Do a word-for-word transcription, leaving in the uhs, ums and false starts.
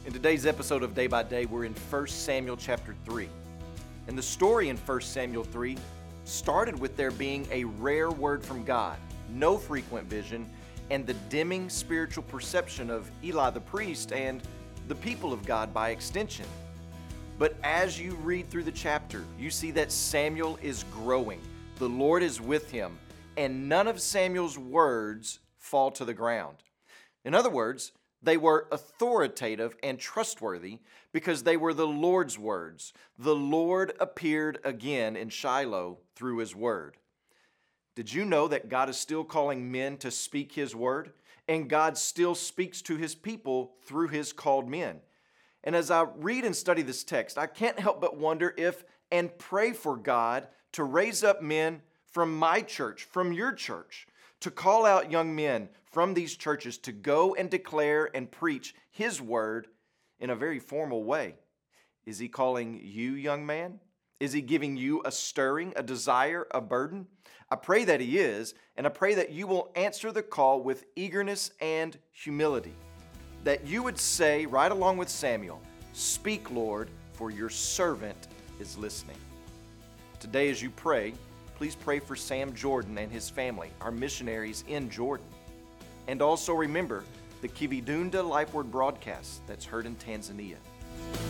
In today's episode of Day by Day, we're in First Samuel chapter three. And the story in First Samuel three started with there being a rare word from God, no frequent vision, and the dimming spiritual perception of Eli the priest and the people of God by extension. But as you read through the chapter, you see that Samuel is growing. The Lord is with him, and none of Samuel's words fall to the ground. In other words, they were authoritative and trustworthy because they were the Lord's words. The Lord appeared again in Shiloh through His word. Did you know that God is still calling men to speak His word? And God still speaks to His people through His called men. And as I read and study this text, I can't help but wonder if and pray for God to raise up men from my church, from your church, to call out young men from these churches to go and declare and preach His word in a very formal way. Is He calling you, young man? Is He giving you a stirring, a desire, a burden? I pray that He is, and I pray that you will answer the call with eagerness and humility. That you would say, right along with Samuel, "Speak, Lord, for your servant is listening." Today as you pray, please pray for Sam Jordan and his family, our missionaries in Jordan. And also remember the Kividunda Life Word broadcast that's heard in Tanzania.